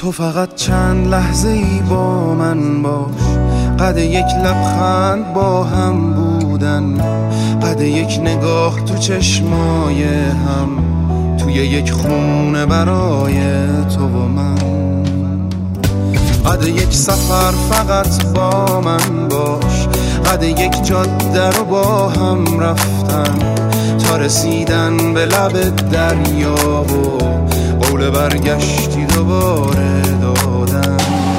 تو فقط چند لحظه ای با من باش، قد یک لبخند با هم بودن، قد یک نگاه تو چشمای هم، توی یک خونه برای تو و من، قد یک سفر فقط با من باش، قد یک جاده رو با هم رفتن تا رسیدن به لب دریا و قول برگشتی دوباره دادن.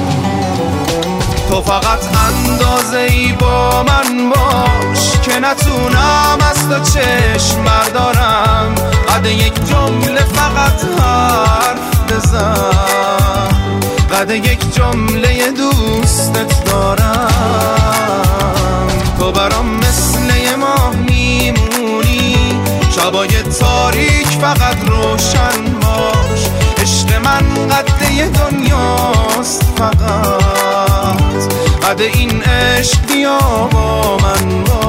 تو فقط اندازه‌ای با من باش که نتونم از تو چشم بردارم، قد یک جمله فقط حرف بزن، قد یک جمله دوستت دارم. تو برام مثل یه ماه میمونی، شبای تاریک فقط روشن باش، عشق من قد یه دنیاست فقط، قد این عشق بیا با من باش.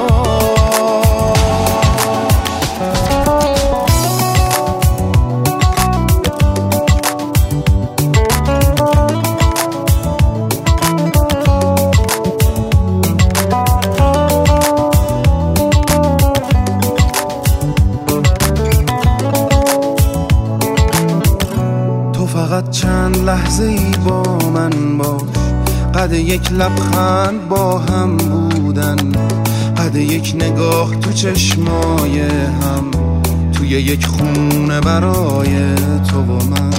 فقط چند لحظه ای با من باش، قد یک لبخند با هم بودن، قد یک نگاه تو چشمای هم، توی یک خونه برای تو و من،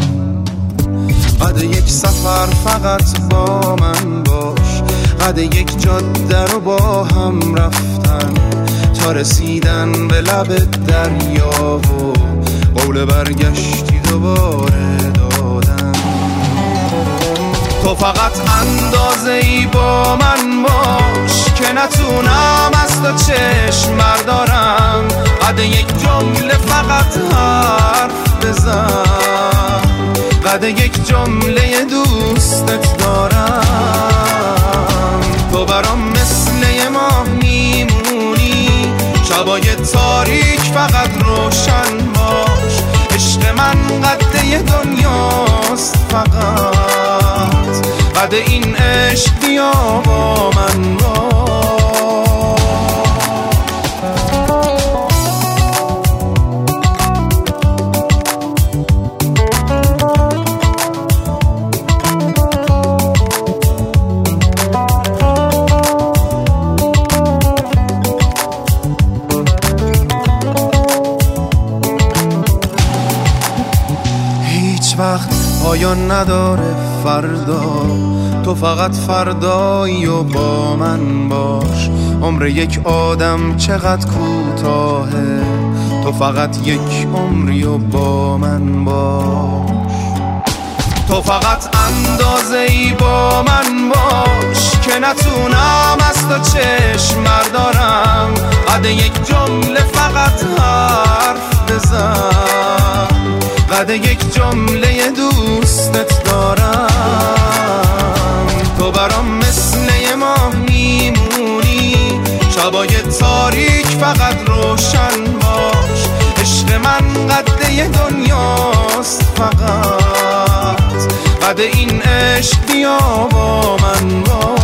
قد یک سفر فقط با من باش، قد یک جاده رو با هم رفتن تا رسیدن به لب دریا و قول برگشتی دوباره دادن. تو فقط اندازه‌ای با من باش که نتونم از تو چشم بردارم، قد یک جمله فقط حرف بزن، قد یک جمله دوستت دارم. تو برام مثل یه ماه میمونی، شبای تاریک فقط روشن باش، عشق من قد یه دنیاست فقط، قد این عشق بیا با من باش. وقت پایان نداره فردا، تو فقط فردایی و با من باش، عمر یک آدم چقدر کوتاهه، تو فقط یک عمری و با من باش. تو فقط اندازه‌ای با من باش که نتونم از تو چشم بردارم، قد یک جمله فقط حرف بزن، قد یک جمله دوستت دارم. تو برام مثل یه ماه میمونی، شبای تاریک فقط روشن باش، عشق من قد یه دنیاست فقط، قد این عشق بیا با من باش.